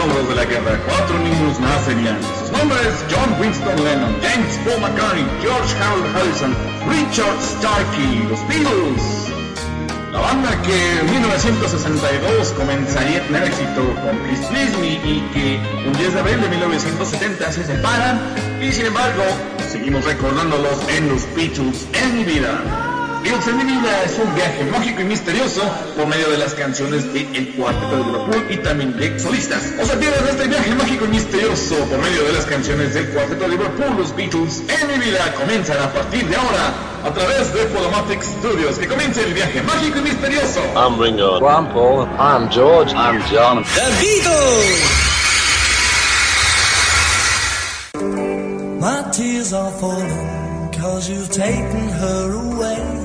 incómodos de la guerra, 4 niños más serían. Sus nombres: John Winston Lennon, James Paul McCartney, George Harold Harrison, Richard Starkey, los Beatles. La banda que en 1962 comenzaría a tener éxito con Please Please Me y que un 10 de abril de 1970 se separan, y sin embargo seguimos recordándolos en los Beatles en mi vida. Beatles en mi vida es un viaje mágico y misterioso por medio de las canciones de El Cuarteto de Liverpool y también de solistas. No se pierdan este viaje mágico y misterioso por medio de las canciones del Cuarteto de Liverpool. Los Beatles en mi vida comienzan a partir de ahora a través de Podomatic Studios. Que comience el viaje mágico y misterioso. I'm Ringo. I'm Paul. I'm George. I'm John. The Beatles. My tears are falling 'cause you've taken her away.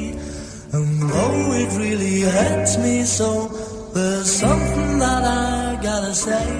And though it really hurts me so, there's something that I gotta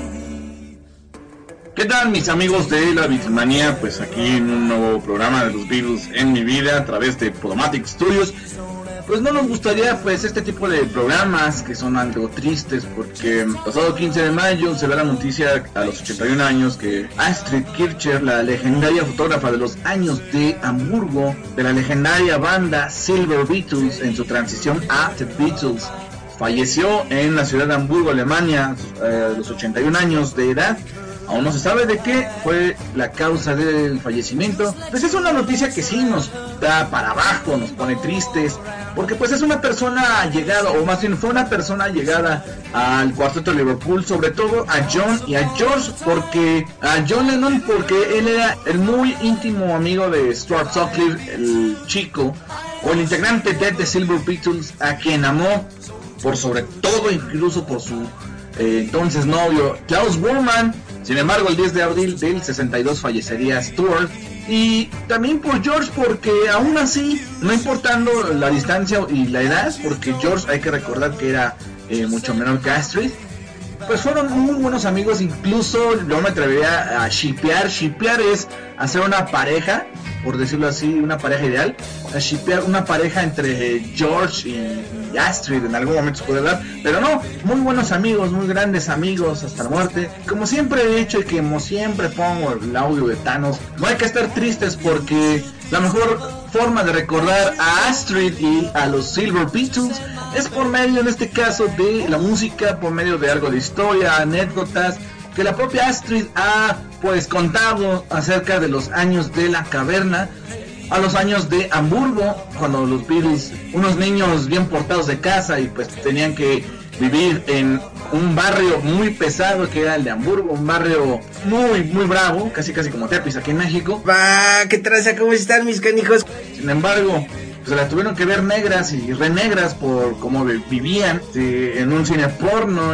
say. ¿Qué tal, mis amigos de la Beatlemanía? Pues aquí en un nuevo programa de los Beatles en mi vida a través de Podomatic Studios. Pues no nos gustaría pues este tipo de programas que son algo tristes, porque pasado 15 de mayo se ve la noticia a los 81 años que Astrid Kirchner, la legendaria fotógrafa de los años de Hamburgo, de la legendaria banda Silver Beatles en su transición a The Beatles, falleció en la ciudad de Hamburgo, Alemania, a los 81 años de edad. Aún no se sabe de qué fue la causa del fallecimiento. Pues es una noticia que sí nos da para abajo, nos pone tristes, porque pues es una persona llegada, o más bien fue una persona llegada al Cuarteto de Liverpool, sobre todo a John y a George, porque a John Lennon, porque él era el muy íntimo amigo de Stuart Sutcliffe, el chico, o el integrante de The Silver Beatles, a quien amó por sobre todo, incluso por su entonces novio Klaus Voormann. Sin embargo, el 10 de abril del 62 fallecería Stuart, y también por George, porque aún así, no importando la distancia y la edad, porque George hay que recordar que era mucho menor que Astrid, pues fueron muy buenos amigos. Incluso yo me atrevería a shippear. Shippear es hacer una pareja, por decirlo así, una pareja ideal. A shippear una pareja entre George y Astrid en algún momento se puede dar, pero no, muy buenos amigos, muy grandes amigos hasta la muerte. Como siempre he dicho y como siempre pongo el audio de Thanos, no hay que estar tristes, porque la mejor forma de recordar a Astrid y a los Silver Beatles es por medio, en este caso, de la música, por medio de algo de historia, anécdotas que la propia Astrid ha pues contado acerca de los años de la caverna, a los años de Hamburgo, cuando los Beatles, unos niños bien portados de casa, y pues tenían que vivir en un barrio muy pesado que era el de Hamburgo, un barrio muy bravo, casi como Tepis aquí en México. Va, ¿qué traza? ¿Cómo están mis canijos? Sin embargo, se las tuvieron que ver negras y renegras por cómo vivían en un cine porno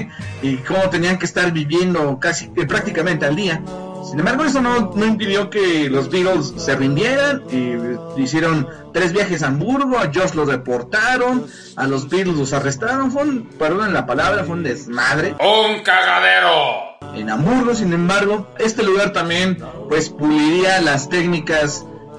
y cómo tenían que estar viviendo casi prácticamente al día. Sin embargo, eso no impidió que los Beatles se rindieran y hicieron 3 viajes a Hamburgo. A George los deportaron, a los Beatles los arrestaron. Perdón la palabra, fue un desmadre. ¡Un cagadero! En Hamburgo, sin embargo, este lugar también pues puliría las técnicas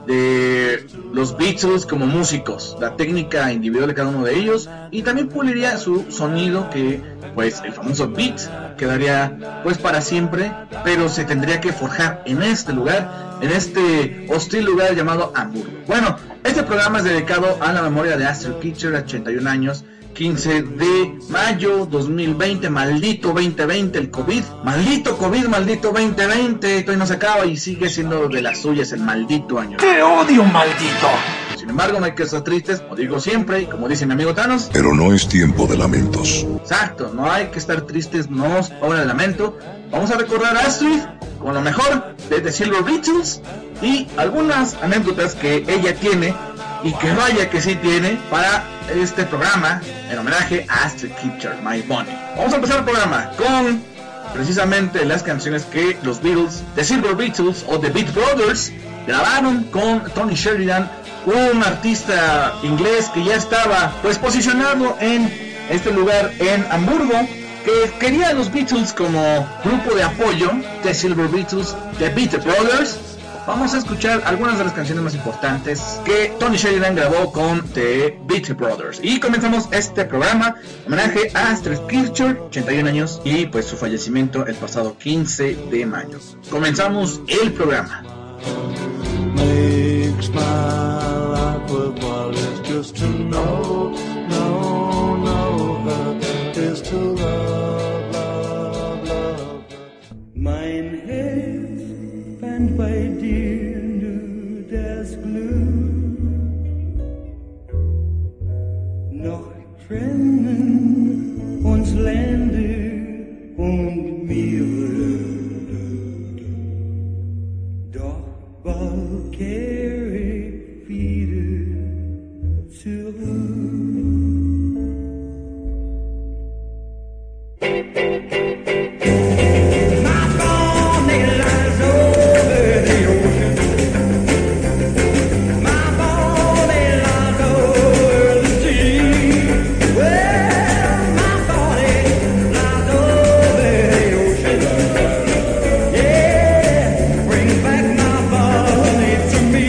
de los Beatles como músicos, la técnica individual de cada uno de ellos, y también puliría su sonido, que pues el famoso beat quedaría pues para siempre, pero se tendría que forjar en este lugar, en este hostil lugar llamado Hamburgo. Bueno, este programa es dedicado a la memoria de Astrid Kirchner, 81 años, 15 de mayo 2020, maldito 2020, el COVID, maldito COVID, maldito 2020, esto no se acaba y sigue siendo de las suyas el maldito año. ¡Te odio, maldito! Sin embargo, no hay que estar tristes, como digo siempre, y como dice mi amigo Thanos, pero no es tiempo de lamentos. Exacto, no hay que estar tristes, no es hora de lamento. Vamos a recordar a Astrid con lo mejor de The Silver Beatles y algunas anécdotas que ella tiene, y que vaya que sí tiene, para este programa en homenaje a Astrid Kirchner, My Bunny. Vamos a empezar el programa con precisamente las canciones que los Beatles, The Silver Beatles o The Beat Brothers, grabaron con Tony Sheridan, un artista inglés que ya estaba pues posicionado en este lugar en Hamburgo, que quería a los Beatles como grupo de apoyo. The Silver Beatles, The Beat Brothers, vamos a escuchar algunas de las canciones más importantes que Tony Sheridan grabó con The Beatles Brothers. Y comenzamos este programa homenaje a Astrid Kirchherr, 81 años, y pues su fallecimiento el pasado 15 de mayo. Comenzamos el programa. Makes my life worthwhile is just to know her, is to love, love, love. Mein Herz fand bei dir nur das Glück, noch trennen uns Länder und Meere, doch bald kehre ich wieder zurück. To me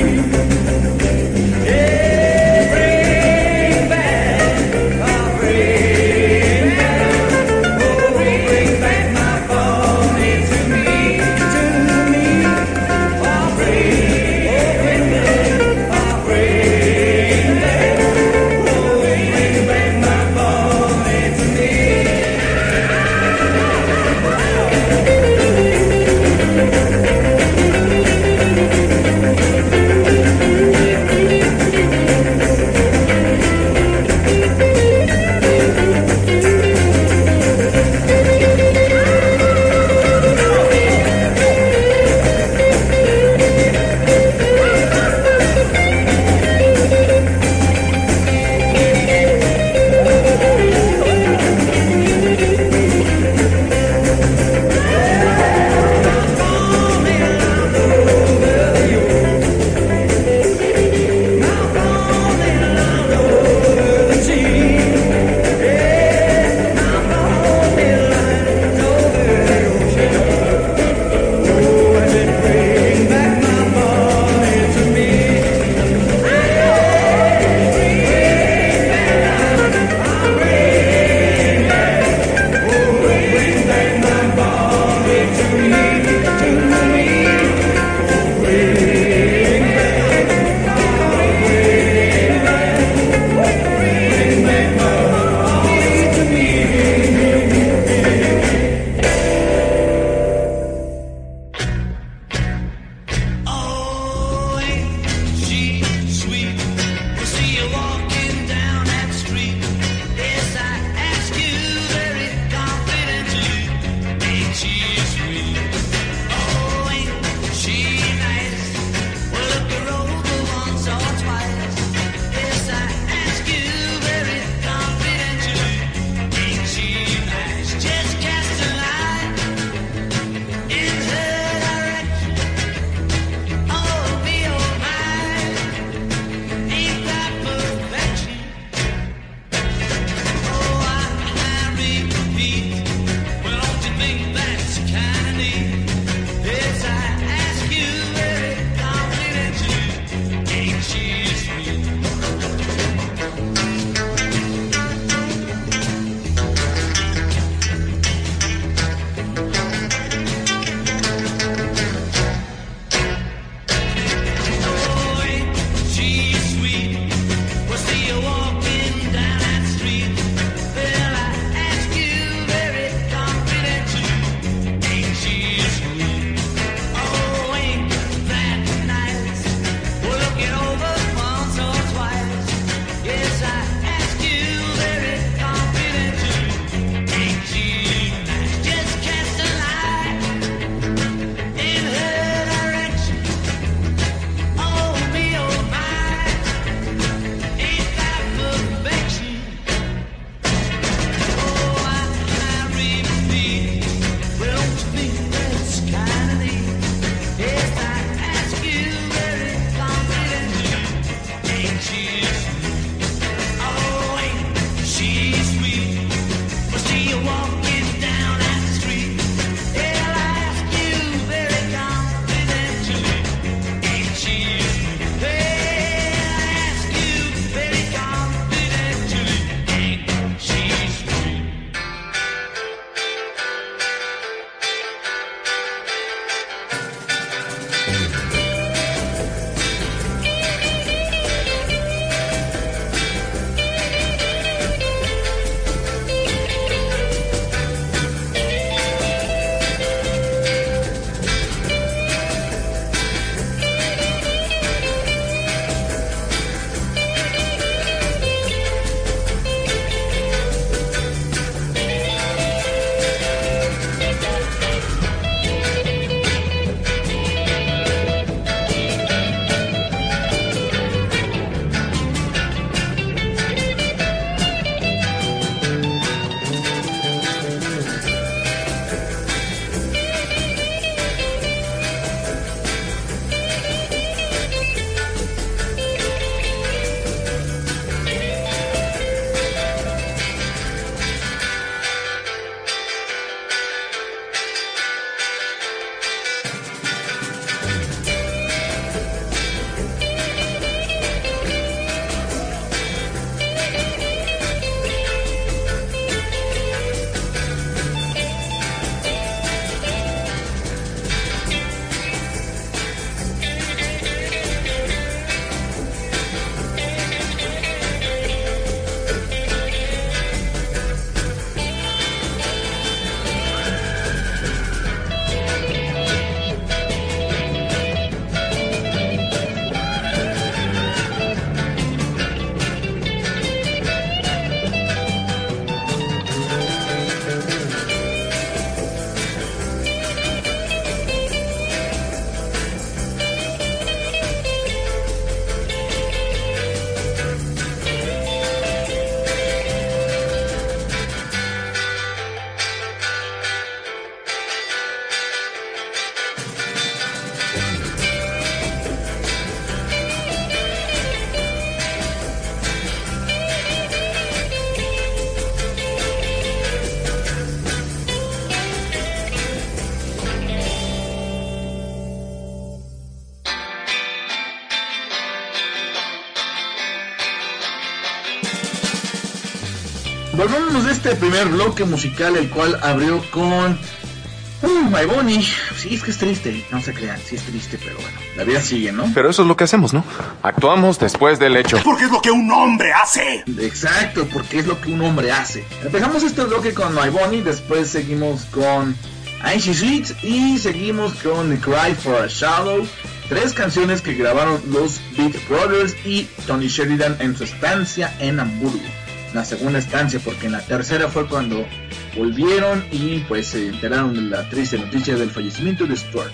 volvámonos de este primer bloque musical, el cual abrió con My Bunny. Sí, es que es triste, no se crean, sí es triste, pero bueno, la vida sigue, ¿no? Pero eso es lo que hacemos, ¿no? Actuamos después del hecho. Porque es lo que un hombre hace. Exacto, porque es lo que un hombre hace. Empezamos este bloque con My Bunny, después seguimos con Icy Sweet y seguimos con The Cry for a Shadow. 3 canciones que grabaron los Beat Brothers y Tony Sheridan en su estancia en Hamburgo. La segunda estancia, porque en la tercera fue cuando volvieron y pues se enteraron de la triste noticia del fallecimiento de Stuart.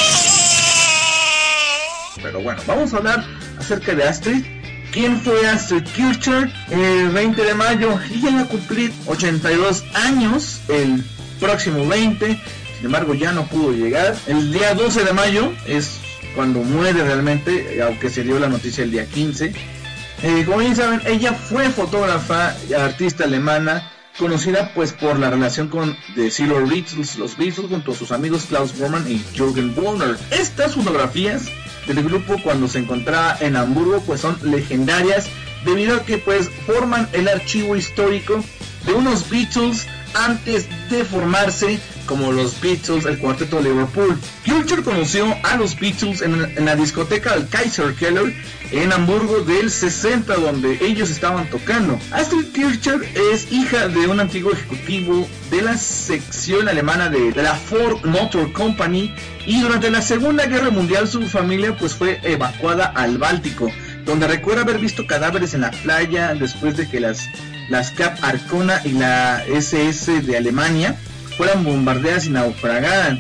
Pero bueno, vamos a hablar acerca de Astrid. ¿Quién fue Astrid Kirchner? El 20 de mayo, ella va a cumplir 82 años el próximo 20, sin embargo ya no pudo llegar. El día 12 de mayo es cuando muere realmente, aunque se dio la noticia el día 15. Como bien saben, ella fue fotógrafa y artista alemana, conocida pues por la relación con The Zero Beatles, los Beatles, junto a sus amigos Klaus Bormann y Jürgen Wollner. Estas fotografías del grupo cuando se encontraba en Hamburgo pues son legendarias, debido a que pues forman el archivo histórico de unos Beatles antes de formarse como los Beatles, el cuarteto de Liverpool. Kirchner conoció a los Beatles en la discoteca del Kaiser Keller en Hamburgo del 60, donde ellos estaban tocando. Astrid Kirchner es hija de un antiguo ejecutivo de la sección alemana de la Ford Motor Company, y durante la Segunda Guerra Mundial su familia pues fue evacuada al Báltico, donde recuerda haber visto cadáveres en la playa después de que las Cap Arcona y la SS de Alemania fueran bombardeadas y naufragaran.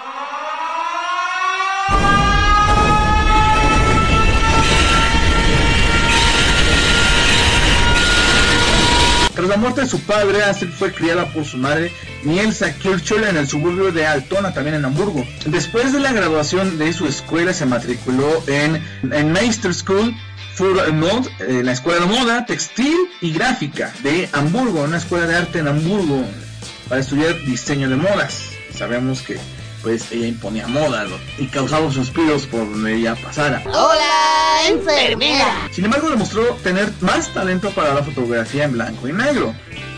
Tras la muerte de su padre, Astrid fue criada por su madre, Nielsa Kirchner, en el suburbio de Altona, también en Hamburgo. Después de la graduación de su escuela, se matriculó en Meisterschule für Mode, la escuela de moda, textil y gráfica de Hamburgo, una escuela de arte en Hamburgo, para estudiar diseño de modas. Sabemos que pues ella imponía moda, ¿no?, y causaba suspiros por donde ella pasara. ¡Hola, enfermera! Sin embargo, demostró tener más talento para la fotografía en blanco y negro.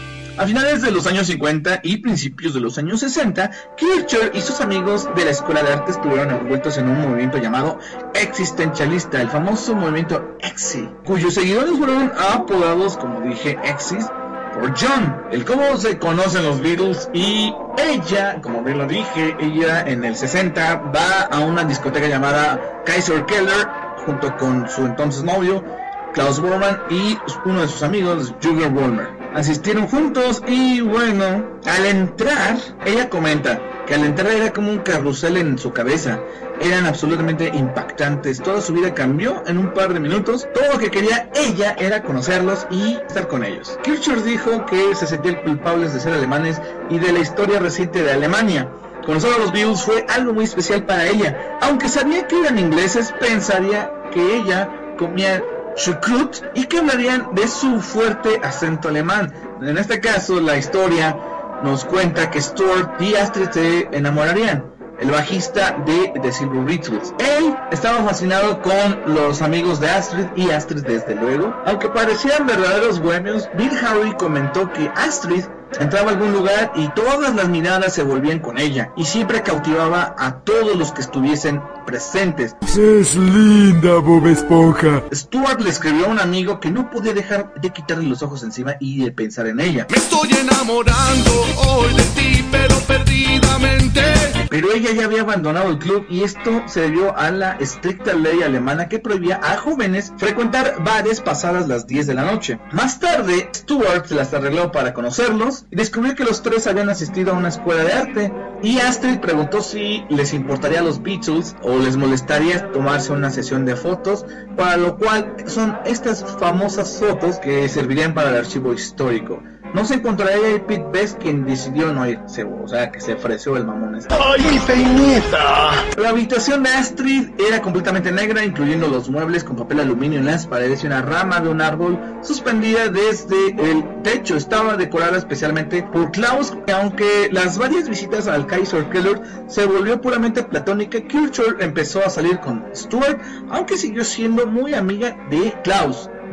A finales de los años 50 y principios de los años 60, Kirchner y sus amigos de la Escuela de Arte estuvieron envueltos en un movimiento llamado existencialista, el famoso movimiento Exi, cuyos seguidores fueron apodados, como dije, Exis, por John, el cómo se conocen los Beatles. Y ella, como bien lo dije, ella en el 60 va a una discoteca llamada Kaiser Keller junto con su entonces novio Klaus Bormann y uno de sus amigos, Jürgen Wollner. Asistieron juntos y bueno, al entrar, ella comenta que al entrar era como un carrusel en su cabeza. Eran absolutamente impactantes, toda su vida cambió en un par de minutos. Todo lo que quería ella era conocerlos y estar con ellos. Kirchner dijo que se sentían culpables de ser alemanes y de la historia reciente de Alemania. Conocer a los Beatles fue algo muy especial para ella. Aunque sabía que eran ingleses, pensaría que ella comía chucrut y que hablarían de su fuerte acento alemán. En este caso, la historia nos cuenta que Stuart y Astrid se enamorarían, el bajista de The Silver Beatles. Él estaba fascinado con los amigos de Astrid y Astrid desde luego. Aunque parecían verdaderos bohemios, Bill Harvey comentó que Astrid entraba a algún lugar y todas las miradas se volvían con ella, y siempre cautivaba a todos los que estuviesen presentes. Es linda, Bob Esponja. Stuart le escribió a un amigo que no podía dejar de quitarle los ojos encima y de pensar en ella. Me estoy enamorando hoy de ti, pero perdidamente. Pero ella ya había abandonado el club, y esto se debió a la estricta ley alemana que prohibía a jóvenes frecuentar bares pasadas las 10 de la noche. Más tarde, Stuart se las arregló para conocerlos y descubrió que los tres habían asistido a una escuela de arte, y Astrid preguntó si les importaría a los Beatles o les molestaría tomarse una sesión de fotos, para lo cual son estas famosas fotos que servirían para el archivo histórico. No se encontraría y Pete Best, quien decidió no irse, o sea que se ofreció el mamón este. ¡Ay, mi peineta! La habitación de Astrid era completamente negra, incluyendo los muebles con papel aluminio en las paredes y una rama de un árbol suspendida desde el techo. Estaba decorada especialmente por Klaus, aunque las varias visitas al Kaiser Keller se volvió puramente platónica. Kirchner empezó a salir con Stuart, aunque siguió siendo muy amiga de Klaus.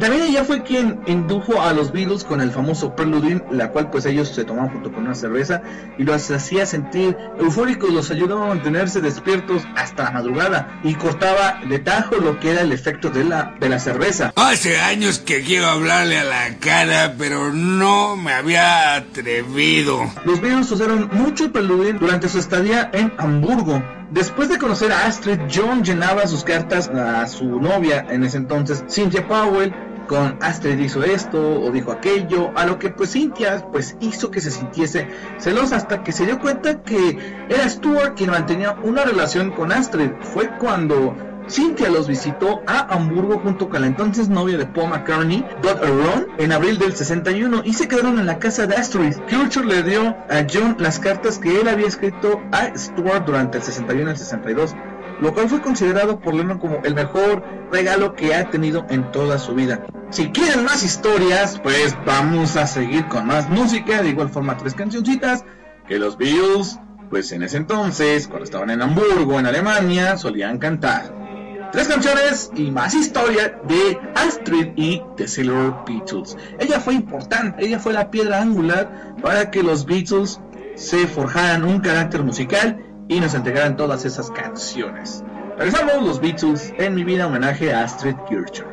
También ella fue quien indujo a los Beatles con el famoso Preluding, la cual pues ellos se tomaban junto con una cerveza y los hacía sentir eufóricos, los ayudaba a mantenerse despiertos hasta la madrugada y cortaba de tajo lo que era el efecto de la cerveza. Hace años que quiero hablarle a la cara, pero no me había atrevido. Los Beatles usaron mucho el Preluding durante su estadía en Hamburgo. Después de conocer a Astrid, John llenaba sus cartas a su novia en ese entonces, Cynthia Powell, con Astrid hizo esto o dijo aquello, a lo que pues Cynthia pues hizo que se sintiese celosa hasta que se dio cuenta que era Stuart quien mantenía una relación con Astrid. Fue cuando Cynthia los visitó a Hamburgo junto con la entonces novia de Paul McCartney, Dot Ron, en abril del 61 y se quedaron en la casa de Astrid. Kircher le dio a John las cartas que él había escrito a Stuart durante el 61 y el 62, lo cual fue considerado por Lennon como el mejor regalo que ha tenido en toda su vida. Si quieren más historias, pues vamos a seguir con más música, de igual forma 3 cancioncitas que los Beatles, pues en ese entonces, cuando estaban en Hamburgo, en Alemania, solían cantar. 3 canciones y más historia de Astrid y The Silver Beatles. Ella fue importante, ella fue la piedra angular para que los Beatles se forjaran un carácter musical y nos entregaran todas esas canciones. Regresamos, los Beatles en mi vida, homenaje a Astrid Kircher.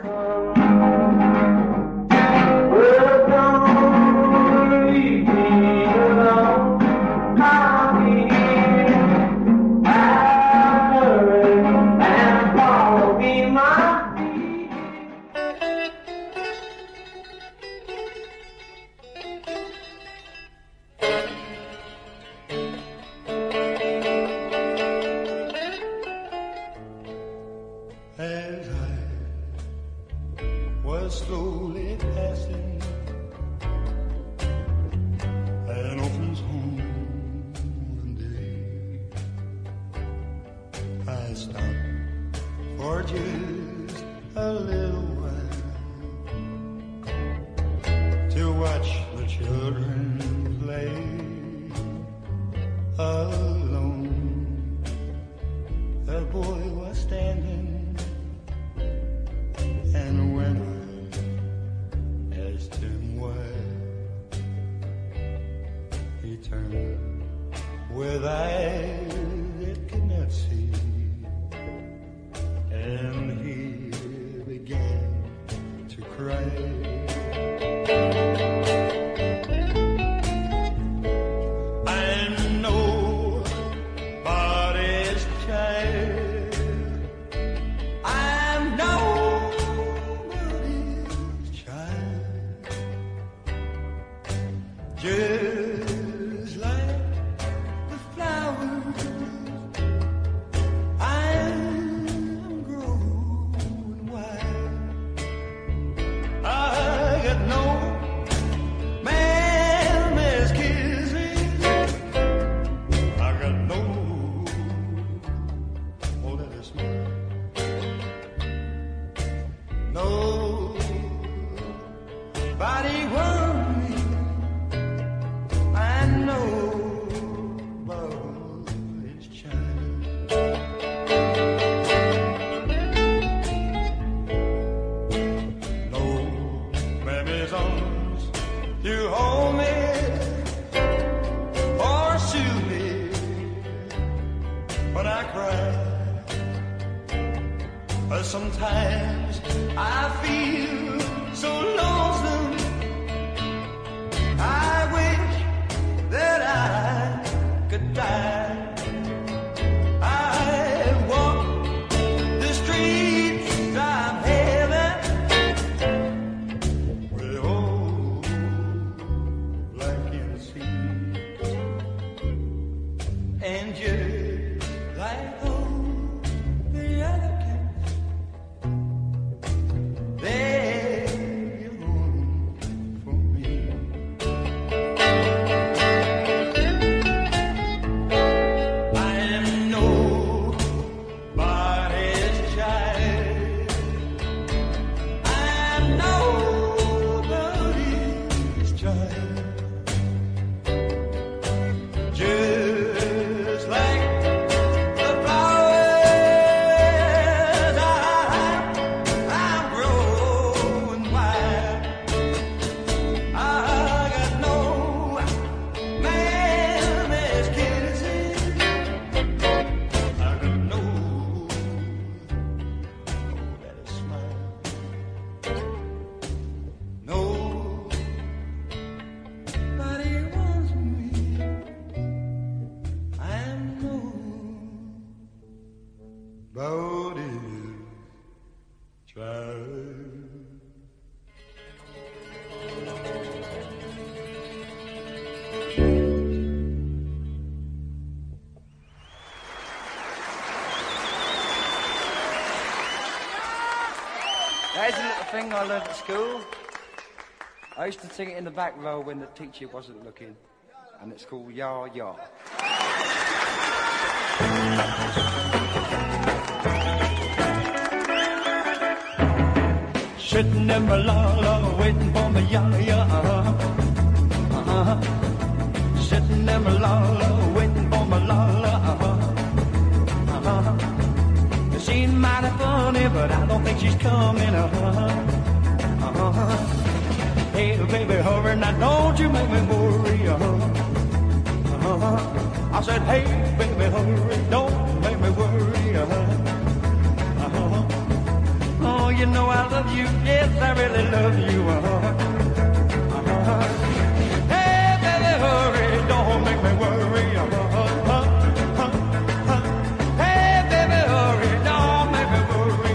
There's a little thing I learned at school. I used to sing it in the back row when the teacher wasn't looking, and it's called Ya Ya. Sitting in my la-la, waiting for my ya-ya, Sitting in my la-la, waiting for my la-la, It seems mighty funny, but I don't think she's coming, Hey, baby, hurry, now don't you make me worry, I said, hey, baby, hurry, don't make me worry, Oh, you know I love you, yes, I really love you, Hey, baby, hurry, don't make me worry, Hey, baby, hurry, don't make me worry,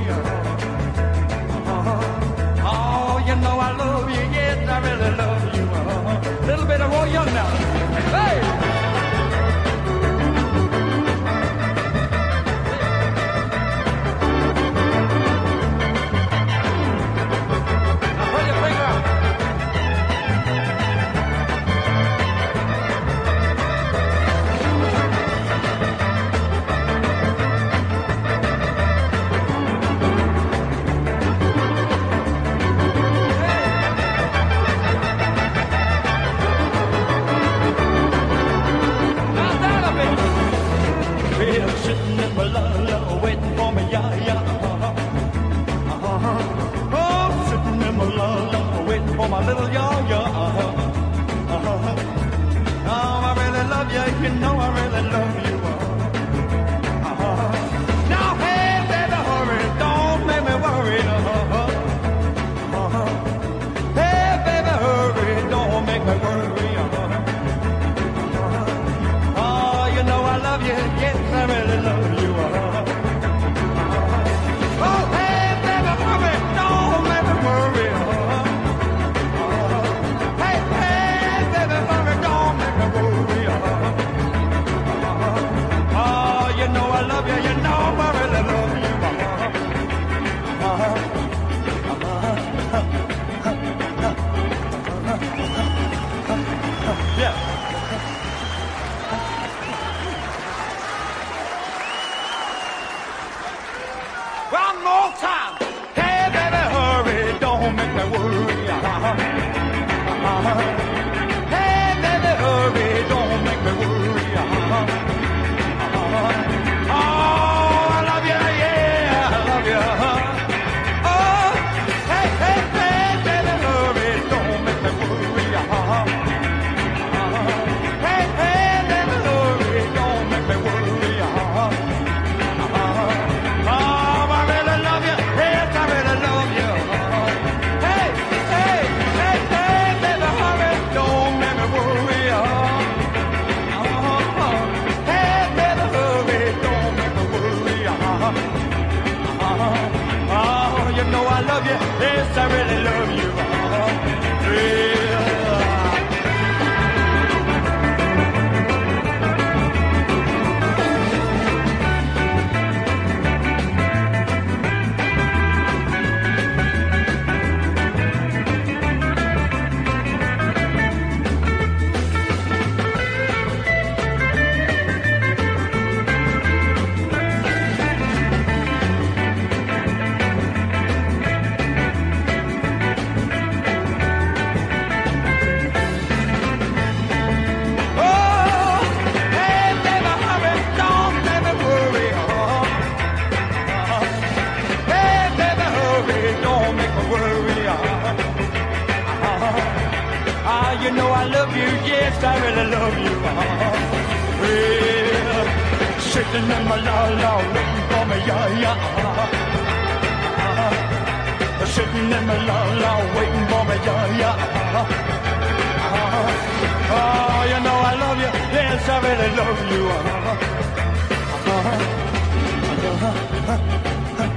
Oh, you know I love you, yes, I really love you, A little bit of Roy Young now, hey! You know I love you, yes, I really love you. Well, sitting in my la-la, waiting for me, ya-ya. Sitting in my la-la, waiting for me, ya-ya. Oh, you know I love you, yes, I really love you.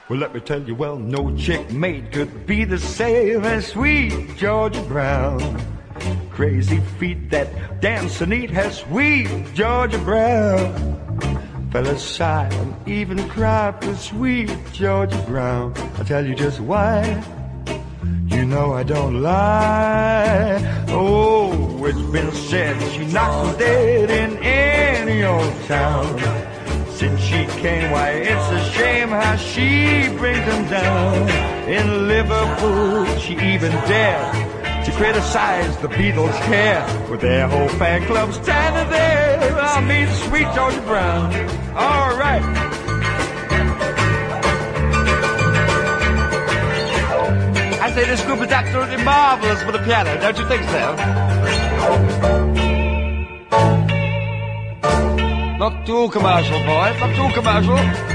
Well, let me tell you, well, no chick mate could be the same as sweet Georgia Brown. Crazy feet that dance and eat has sweet Georgia Brown. Fellas sigh and even cry for sweet Georgia Brown. I'll tell you just why. You know I don't lie. Oh, it's been said she knocks them dead in any old town. Since she came, why, it's a shame how she brings them down. In Liverpool, she even dared to criticize the Beatles' hair, with their whole fan club standing there. I'll meet sweet Georgia Brown. All right. I say this group is absolutely marvelous with the piano, don't you think so? Not too commercial, boys, not too commercial.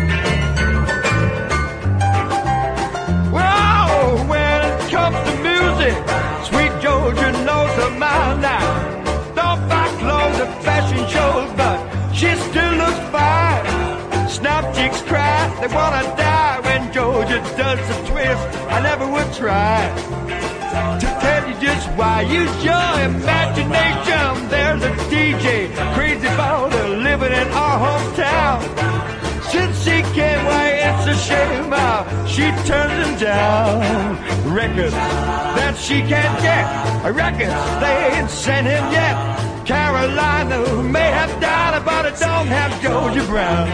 Well, when it comes to music, sweet Georgia knows her mind now. Don't buy clothes at fashion shows, but she still looks fine. Snap chicks cry, they wanna die when Georgia does the twist. I never would try to tell you just why. Use your imagination. There's a DJ crazy about her living in our hometown. Since she came, why, it's a shame how she turns them down. Records that she can't get, records they ain't sent him yet. Carolina may have died, but it don't have Georgia Brown.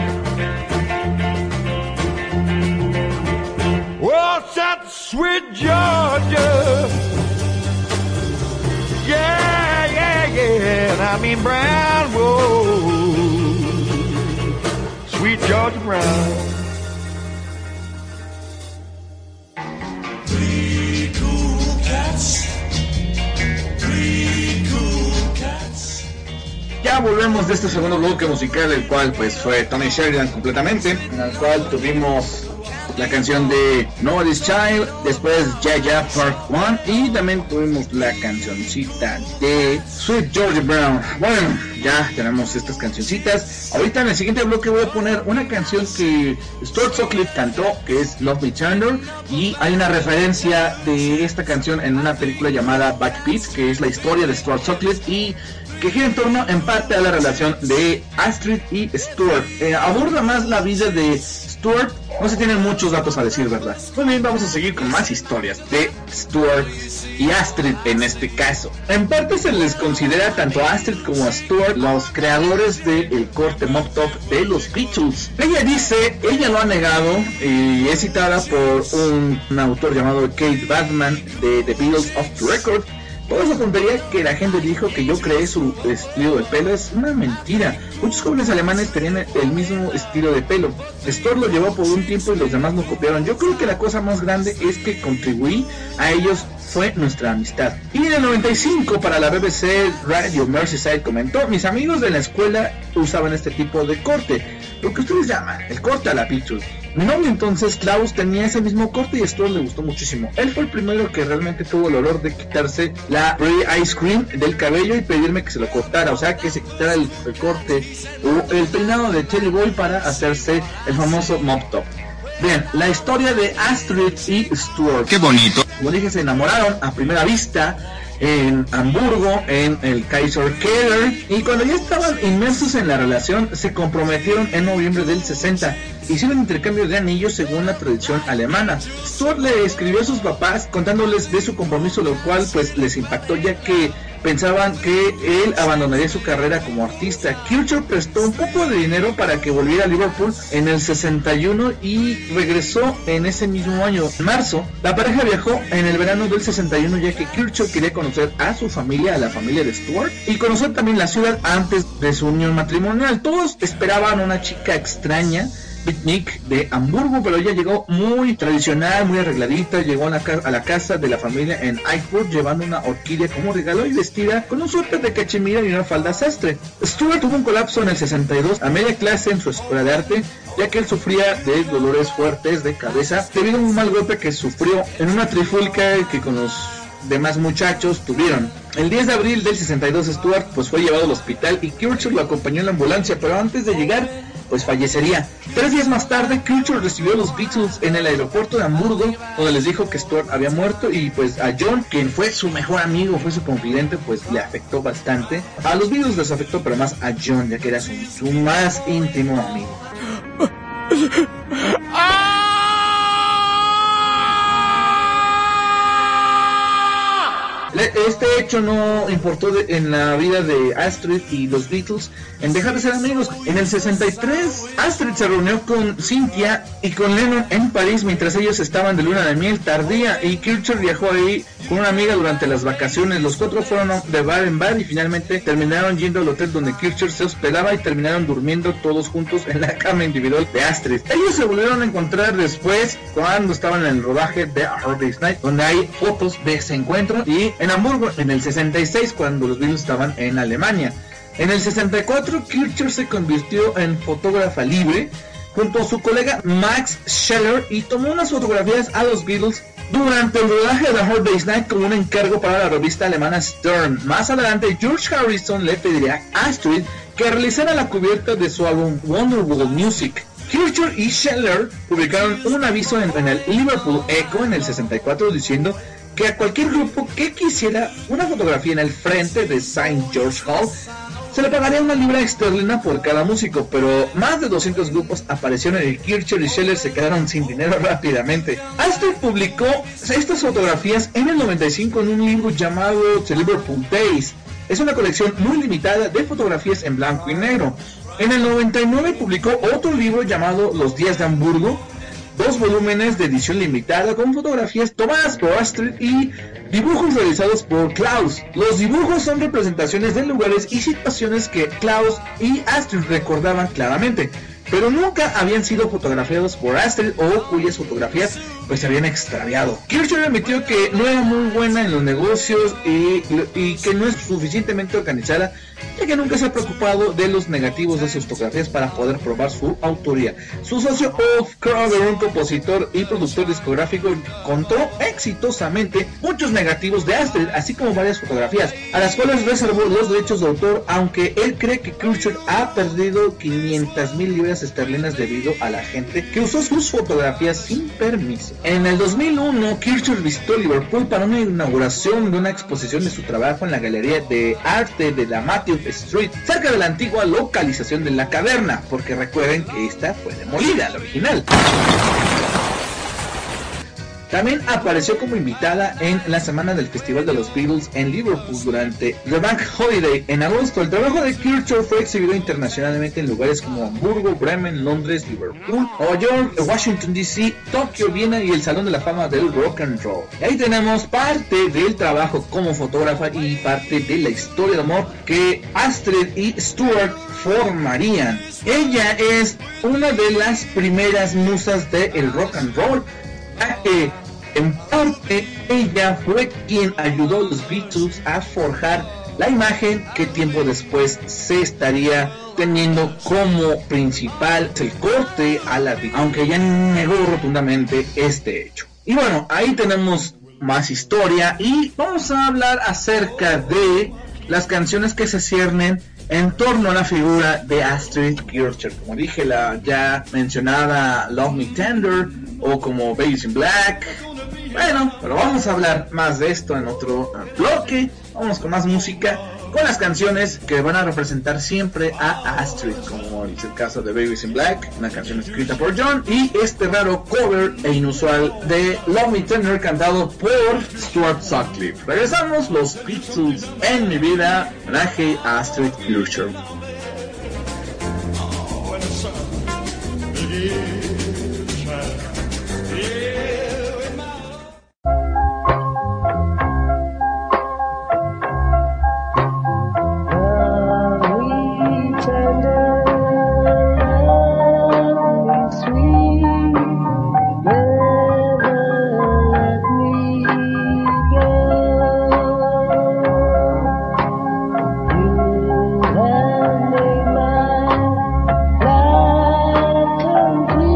What's that sweet Georgia? Yeah, yeah, yeah, and I mean Brown, whoa. Sweet Georgia Brown. Three cool cats. Three cool cats. Ya volvemos de este segundo bloque musical, el cual pues fue Tony Sheridan completamente, en el cual tuvimos la canción de Nobody's Child, después Ya Ya Part 1 y también tuvimos la cancioncita de Sweet Georgia Brown. Bueno, ya tenemos estas cancioncitas. Ahorita en el siguiente bloque voy a poner una canción que Stuart Sutcliffe cantó, que es Love Me Tender, y hay una referencia de esta canción en una película llamada Backbeat, que es la historia de Stuart Sutcliffe y que gira en torno en parte a la relación de Astrid y Stuart. Aborda más la vida de Stuart. No se tienen muchos datos a decir, ¿verdad? Muy bien, vamos a seguir con más historias de Stuart y Astrid en este caso. En parte se les considera tanto a Astrid como a Stuart los creadores del corte Mob Top de los Beatles. Ella dice, ella lo ha negado y es citada por un autor llamado Keith Batman de The Beatles Off the Record. Toda esa tontería que la gente dijo que yo creé su estilo de pelo es una mentira. Muchos jóvenes alemanes tenían el mismo estilo de pelo. Stuart lo llevó por un tiempo y los demás lo copiaron. Yo creo que la cosa más grande es que contribuí a ellos fue nuestra amistad. Y en el 95 para la BBC Radio Merseyside comentó, mis amigos de la escuela usaban este tipo de corte, lo que ustedes llaman el corte a la Beatles. Mi novio entonces, Klaus, tenía ese mismo corte y a Stuart le gustó muchísimo. Él fue el primero que realmente tuvo el olor de quitarse la Ice Cream del cabello y pedirme que se lo cortara, o sea que se quitara el corte o el peinado de Cherry Boy para hacerse el famoso Mop Top. Bien, la historia de Astrid y Stuart. ¡Qué bonito! Como dije, se enamoraron a primera vista en Hamburgo, en el Kaiser Keller, y cuando ya estaban inmersos en la relación, se comprometieron en noviembre del 60. Hicieron intercambio de anillos según la tradición alemana. Stuart le escribió a sus papás contándoles de su compromiso, lo cual pues les impactó, ya que pensaban que él abandonaría su carrera como artista. Kirchhoff prestó un poco de dinero para que volviera a Liverpool en el 61 y regresó en ese mismo año. En marzo, la pareja viajó en el verano del 61, ya que Kirchhoff quería conocer a su familia, a la familia de Stuart, y conocer también la ciudad antes de su unión matrimonial. Todos esperaban una chica extraña, Picnic de Hamburgo, pero ella llegó muy tradicional, muy arregladita. Llegó a la casa de la familia en Eichburg llevando una orquídea como regalo y vestida con un suéter de cachemira y una falda sastre. Stuart tuvo un colapso en el 62 a media clase en su escuela de arte, ya que él sufría de dolores fuertes de cabeza debido a un mal golpe que sufrió en una trifulca que con los demás muchachos tuvieron. El 10 de abril del 62 Stuart pues fue llevado al hospital y Kirchhoff lo acompañó en la ambulancia, pero antes de llegar pues fallecería. 3 días más tarde, Culture recibió a los Beatles en el aeropuerto de Hamburgo, donde les dijo que Stuart había muerto, y pues a John, quien fue su mejor amigo, fue su confidente, pues le afectó bastante. A los Beatles les afectó, pero más a John, ya que era su más íntimo amigo. Este hecho no importó en la vida de Astrid y los Beatles en dejar de ser amigos. En el 63, Astrid se reunió con Cynthia y con Lennon en París mientras ellos estaban de luna de miel tardía, y Kircher viajó ahí con una amiga durante las vacaciones. Los 4 fueron de bar en bar y finalmente terminaron yendo al hotel donde Kircher se hospedaba y terminaron durmiendo todos juntos en la cama individual de Astrid. Ellos se volvieron a encontrar después cuando estaban en el rodaje de A Hard Day's Night, donde hay fotos de ese encuentro, y en Hamburgo en el 66 cuando los Beatles estaban en Alemania. En el 64 Kircher se convirtió en fotógrafa libre junto a su colega Max Scheller y tomó unas fotografías a los Beatles durante el rodaje de A Hard Day's Night como un encargo para la revista alemana Stern. Más adelante George Harrison le pediría a Astrid que realizara la cubierta de su álbum Wonderwall Music. Kircher y Scheller publicaron un aviso en el Liverpool Echo en el 64 diciendo que a cualquier grupo que quisiera una fotografía en el frente de St. George Hall se le pagaría una libra esterlina por cada músico, pero más de 200 grupos aparecieron y Kircher y Scheller se quedaron sin dinero rápidamente. Astrid publicó estas fotografías en el 95 en un libro llamado The Liverpool Days. Es una colección muy limitada de fotografías en blanco y negro. En el 99 publicó otro libro llamado Los Días de Hamburgo, 2 volúmenes de edición limitada con fotografías tomadas por Astrid y dibujos realizados por Klaus. Los dibujos son representaciones de lugares y situaciones que Klaus y Astrid recordaban claramente, pero nunca habían sido fotografiados por Astrid o cuyas fotografías pues se habían extraviado. Kircher admitió que no era muy buena en los negocios y que no es suficientemente organizada, ya que nunca se ha preocupado de los negativos de sus fotografías para poder probar su autoría. Su socio Ulf Kroger, un compositor y productor discográfico, encontró exitosamente muchos negativos de Astrid, así como varias fotografías, a las cuales reservó los derechos de autor, aunque él cree que Kircher ha perdido 500,000 libras esterlinas debido a la gente que usó sus fotografías sin permiso. En el 2001, Kircher visitó Liverpool para una inauguración de una exposición de su trabajo en la Galería de Arte de la Matthew Street, cerca de la antigua localización de la caverna, porque recuerden que esta fue demolida, la original. También apareció como invitada en la semana del Festival de los Beatles en Liverpool durante The Bank Holiday en agosto. El trabajo de Kircher fue exhibido internacionalmente en lugares como Hamburgo, Bremen, Londres, Liverpool, Nueva York, Washington DC, Tokio, Viena y el Salón de la Fama del Rock and Roll. Y ahí tenemos parte del trabajo como fotógrafa y parte de la historia de amor que Astrid y Stuart formarían. Ella es una de las primeras musas del rock and roll, ya que en parte ella fue quien ayudó a los Beatles a forjar la imagen que tiempo después se estaría teniendo como principal el corte a la vida, aunque ella negó rotundamente este hecho. Y bueno, ahí tenemos más historia y vamos a hablar acerca de las canciones que se ciernen en torno a la figura de Astrid Kircher. Como dije, la ya mencionada Love Me Tender o como Babies in Black. Bueno, pero vamos a hablar más de esto en otro bloque. Vamos con más música, con las canciones que van a representar siempre a Astrid, como es el caso de Babies in Black, una canción escrita por John, y este raro cover e inusual de Love Me Tender cantado por Stuart Sutcliffe. Regresamos, los Beatles en mi vida, homenaje a Astrid Kircher. Complete.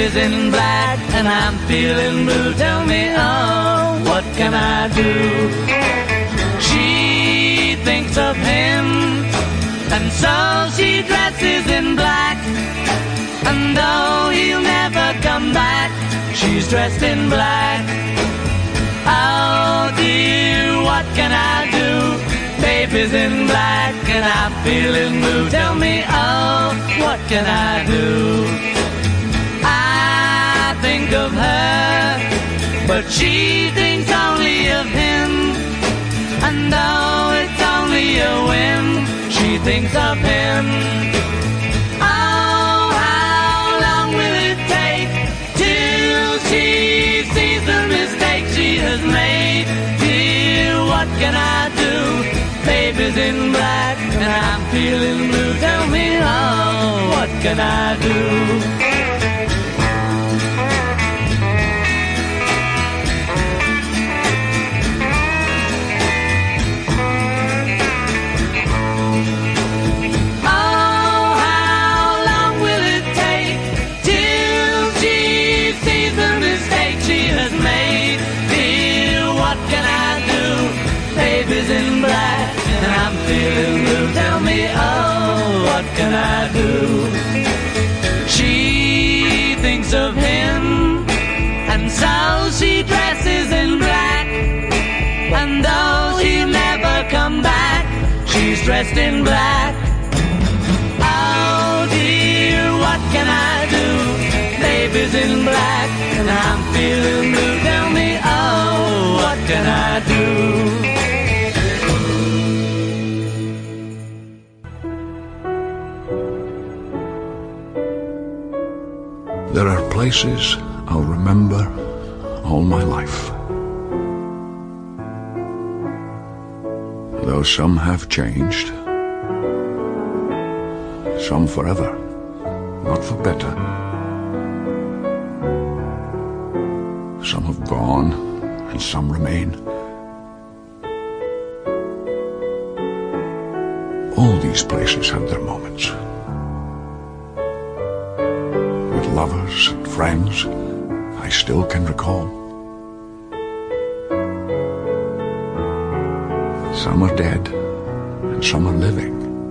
baby's in black and I'm feeling blue. Tell me, oh, what can I do? She thinks of him, and so she dresses in black. And though he'll never come back, she's dressed in black. Oh dear, what can I do? Baby's in black and I'm feeling blue. Tell me, oh, what can I do? I think of her, but she thinks only of him. And though it's only a whim, she thinks of him. Oh, how long will it take till she sees the mistake she has made? Dear, what can I do? Baby's in black and I'm feeling blue. Tell me, oh, what can I do? Baby's in black and I'm feeling blue. Tell me, oh, what can I do? She thinks of him, and so she dresses in black. And though he'll never come back, she's dressed in black. Oh dear, what can I do? Baby's in black and I'm feeling blue. Tell me, oh, what can I do? There are places I'll remember all my life. Though some have changed, some forever, not for better. Some have gone and some remain. All these places have their moments. Lovers and friends I still can recall. Some are dead and some are living.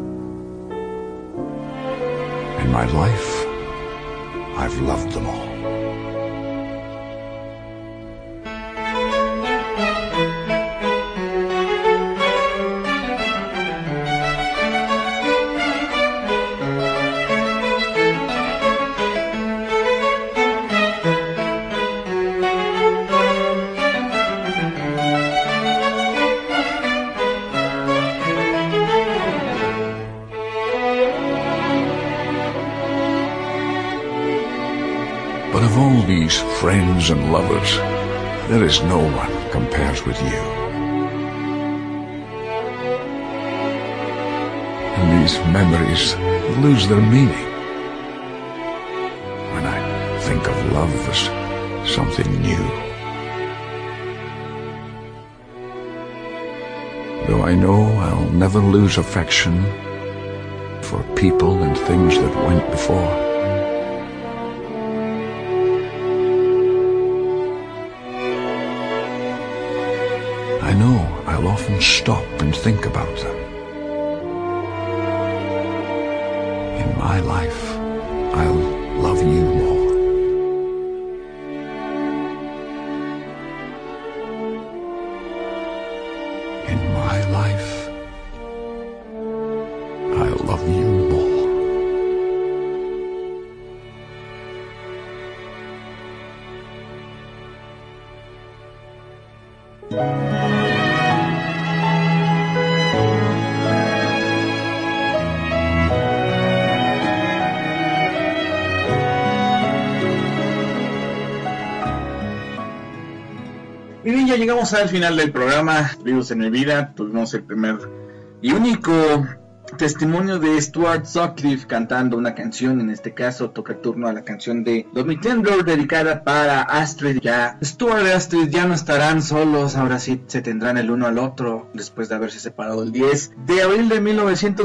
In my life, I've loved them all. But of all these friends and lovers, there is no one compares with you. And these memories lose their meaning when I think of love as something new. Though I know I'll never lose affection for people and things that went before. I know I'll often stop and think about them. In my life, I'll love you more. In my life, I'll love you more. Y bien, ya llegamos al final del programa Vivos en mi vida. Tuvimos el primer y único testimonio de Stuart Sutcliffe cantando una canción. En este caso toca el turno a la canción de Tommy Tender, dedicada para Astrid. Ya Stuart y Astrid ya no estarán solos, ahora sí se tendrán el uno al otro después de haberse separado el 10 de abril de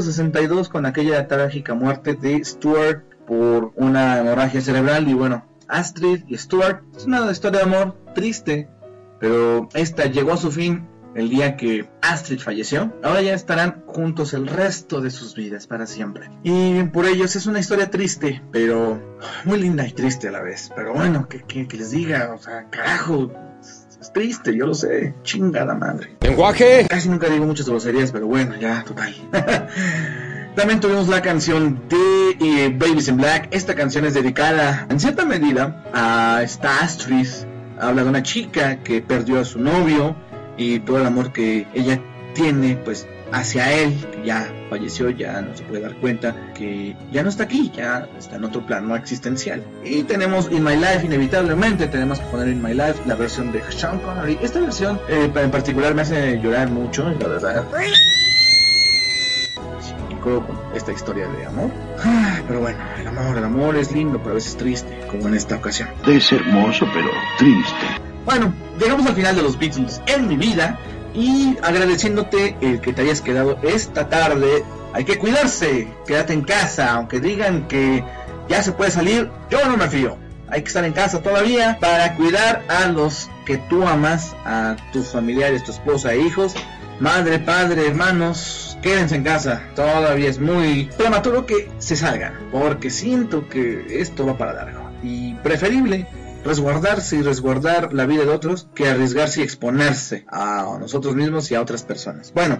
1962 con aquella trágica muerte de Stuart por una hemorragia cerebral. Y bueno, Astrid y Stuart. Es una historia de amor triste, pero esta llegó a su fin el día que Astrid falleció. Ahora ya estarán juntos el resto de sus vidas para siempre. Y por ellos es una historia triste, pero muy linda y triste a la vez. Pero bueno, que les diga, o sea, carajo, es triste, yo lo sé, chingada madre. ¡Lenguaje! Casi nunca digo muchas groserías, pero bueno, ya, total. También tuvimos la canción de Babies in Black. Esta canción es dedicada, en cierta medida, a esta Astrid. Habla de una chica que perdió a su novio y todo el amor que ella tiene, pues, hacia él, que ya falleció, ya no se puede dar cuenta que ya no está aquí, ya está en otro plano existencial. Y tenemos In My Life, inevitablemente tenemos que poner In My Life, la versión de Sean Connery. Esta versión en particular me hace llorar mucho, la verdad. Con esta historia de amor. Pero bueno, el amor es lindo, pero a veces triste, como en esta ocasión. Es hermoso, pero triste. Bueno, llegamos al final de los Beatles en mi vida, y agradeciéndote el que te hayas quedado esta tarde. Hay que cuidarse, quédate en casa, aunque digan que ya se puede salir, yo no me fío. Hay que estar en casa todavía para cuidar a los que tú amas, a tus familiares, tu esposa e hijos. Madre, padre, hermanos, quédense en casa. Todavía es muy prematuro que se salgan, porque siento que esto va para largo. Y preferible resguardarse y resguardar la vida de otros que arriesgarse y exponerse a nosotros mismos y a otras personas. Bueno.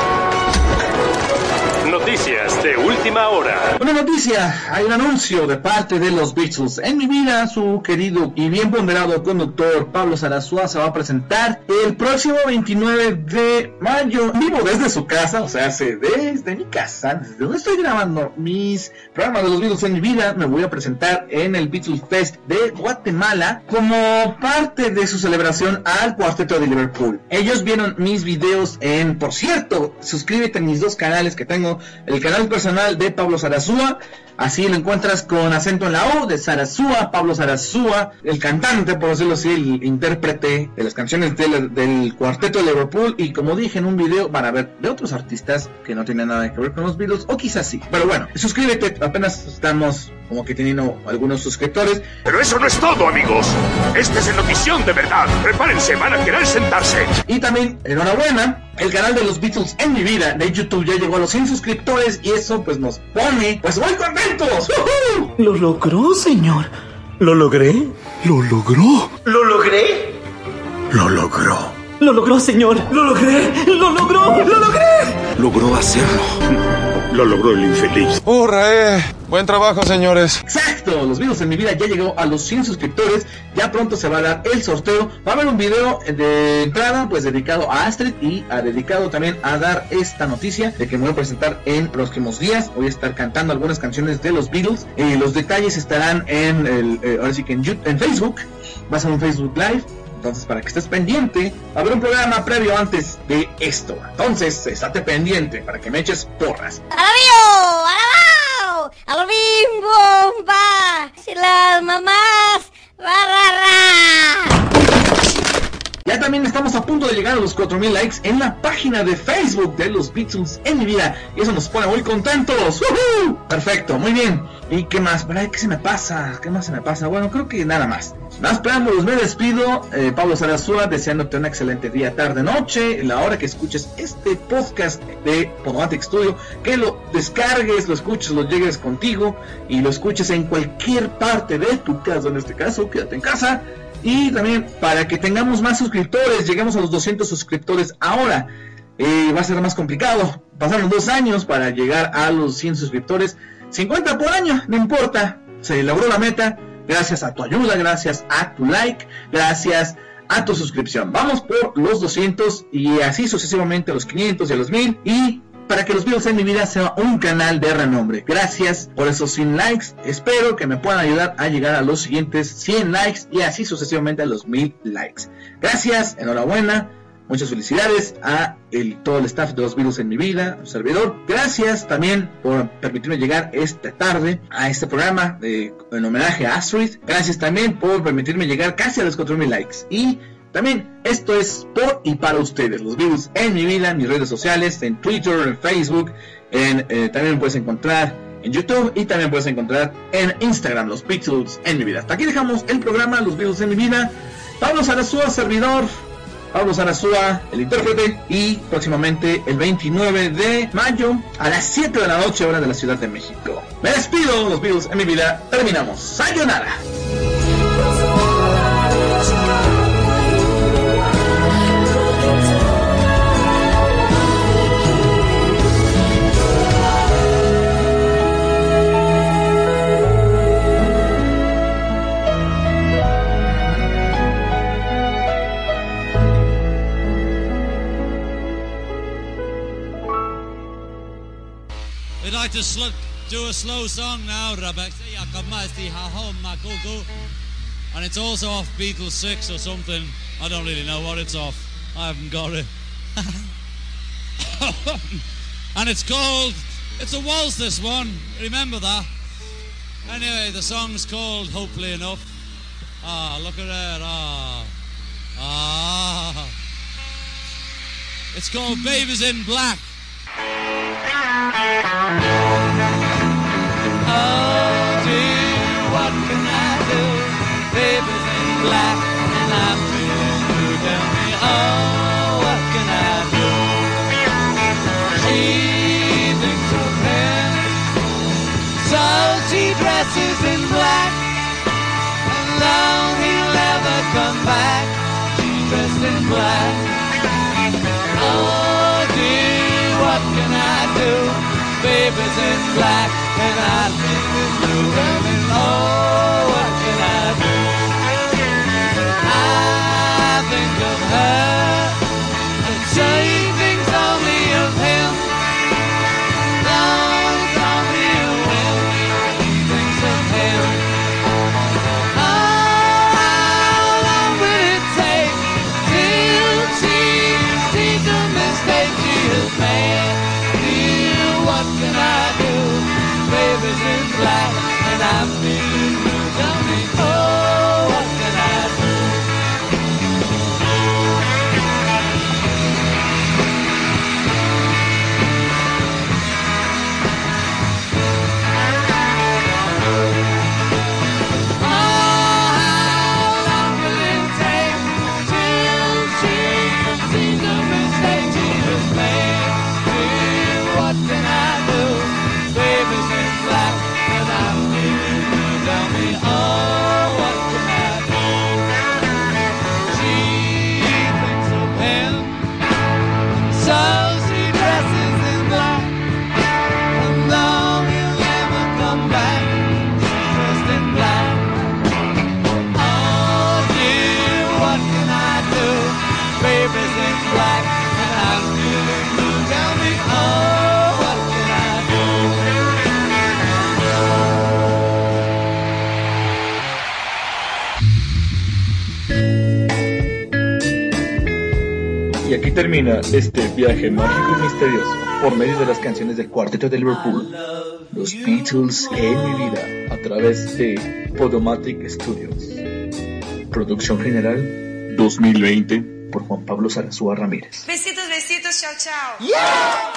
Noticias de última hora. Una noticia, hay un anuncio de parte de los Beatles. En mi vida, su querido y bien ponderado conductor Pablo Sarasúa se va a presentar el próximo 29 de mayo, vivo desde su casa, o sea, desde mi casa, desde donde estoy grabando mis programas de los Beatles en mi vida. Me voy a presentar en el Beatles Fest de Guatemala como parte de su celebración al Cuarteto de Liverpool. Ellos vieron mis videos por cierto, suscríbete en mis dos canales que tengo. El canal personal de Pablo Sarasúa, así lo encuentras con acento en la O, de Sarasúa, Pablo Sarasúa, el cantante, por decirlo así, el intérprete de las canciones del Cuarteto de Liverpool. Y como dije en un video, van a ver de otros artistas que no tienen nada que ver con los Beatles, o quizás sí. Pero bueno, suscríbete, apenas estamos como que teniendo algunos suscriptores. Pero eso no es todo, amigos. Esta es notición de verdad. Prepárense, van a querer sentarse. Y también, enhorabuena, el canal de los Beatles en mi vida de YouTube ya llegó a los 100 suscriptores, y eso pues nos pone pues muy contentos. ¡Uh-huh! Lo logró, señor. ¿Lo logré? ¿Lo logró? ¿Lo logré? Lo logró. Lo logró, señor. Lo logré. Lo logró. Lo logré. Logró hacerlo. Lo logró el infeliz. ¡Hurra! Buen trabajo, señores. Exacto, los Beatles en mi vida ya llegó a los 100 suscriptores. Ya pronto se va a dar el sorteo. Va a haber un video de entrada pues dedicado a Astrid y dedicado también a dar esta noticia de que me voy a presentar en próximos días. Voy a estar cantando algunas canciones de los Beatles. Los detalles estarán ahora sí que en Facebook. Va a ser un Facebook Live. Entonces, para que estés pendiente, va a haber un programa previo antes de esto. Entonces, estate pendiente para que me eches porras. ¡Alabío! ¡Alabao! ¡Alabim, bomba! ¡Si las mamás! ¡Ra! Ya también estamos a punto de llegar a los 4,000 likes en la página de Facebook de los Beatles en mi vida. Y eso nos pone muy contentos. ¡Uh-huh! Perfecto, muy bien. ¿Y qué más? ¿Qué se me pasa? ¿Qué más se me pasa? Bueno, creo que nada más. Más preámbulos, me despido. Pablo Sarasúa, deseándote un excelente día, tarde, noche. La hora que escuches este podcast de Podomatic Studio, que lo descargues, lo escuches, lo llegues contigo y lo escuches en cualquier parte de tu casa. En este caso, quédate en casa. Y también para que tengamos más suscriptores, lleguemos a los 200 suscriptores ahora. Va a ser más complicado. Pasaron 2 años para llegar a los 100 suscriptores. 50 por año, no importa. Se logró la meta. Gracias a tu ayuda, gracias a tu like, gracias a tu suscripción. Vamos por los 200 y así sucesivamente a los 500 y a los 1000. Y para que los Beatles en mi vida sea un canal de renombre. Gracias por esos 100 likes. Espero que me puedan ayudar a llegar a los siguientes 100 likes y así sucesivamente a los 1000 likes. Gracias, enhorabuena. Muchas felicidades a todo el staff de los Beatles en mi vida, un servidor. Gracias también por permitirme llegar esta tarde a este programa en homenaje a Astrid. Gracias también por permitirme llegar casi a los 4,000 likes. Y también esto es por y para ustedes, los Beatles en mi vida, en mis redes sociales, en Twitter, en Facebook. También me puedes encontrar en YouTube y también puedes encontrar en Instagram los Beatles en mi vida. Hasta aquí dejamos el programa Los Beatles en mi vida. Pablo Sarasúa, servidor. Pablo Sarasúa, el intérprete, y próximamente el 29 de mayo a las 7 de la noche, hora de la Ciudad de México. Me despido, Los Beatles en mi vida. Terminamos. Sayonara. We'd like to do a slow song now, Rebecca. And it's also off Beatles 6 or something. I don't really know what it's off. I haven't got it. And it's called, it's a waltz, this one. Remember that? Anyway, the song's called Hopefully Enough. Ah, look at that. Ah. It's called Babies in Black. Oh dear, what can I do? Baby's in black and I'm feeling blue. Tell me, oh, what can I do? She thinks of him, so she dresses in black, and long he'll never come back. She's dressed in black. Oh dear, what can I do? Baby's in black and I'm feeling blue. Tell me, oh, what can I do? I think of her, and she thinks only of him. Long's only a whim, he thinks of him. Oh, how long will it take till she sees the mistake she has made? What can I do? Baby's in black and I'm feeling blue. Tell me, oh, what can I do? Oh, how long will it take till she sees the mistake she has made? What can I do? Baby's in black and I'm feeling blue. Tell me, oh, what can I do? She thinks of him, so she dresses in black, and though he'll never come back, she's dressed in black. Oh dear, what can I do? Baby's in black and I'm feeling blue. Tell me, oh, what can I do? Y aquí termina este viaje mágico y misterioso por medio de las canciones del Cuarteto de Liverpool, Los Beatles en mi vida, a través de Podomatic Studios. Producción general 2020 por Juan Pablo Sarasúa Ramírez. Besitos, besitos, chao, chao. Yeah!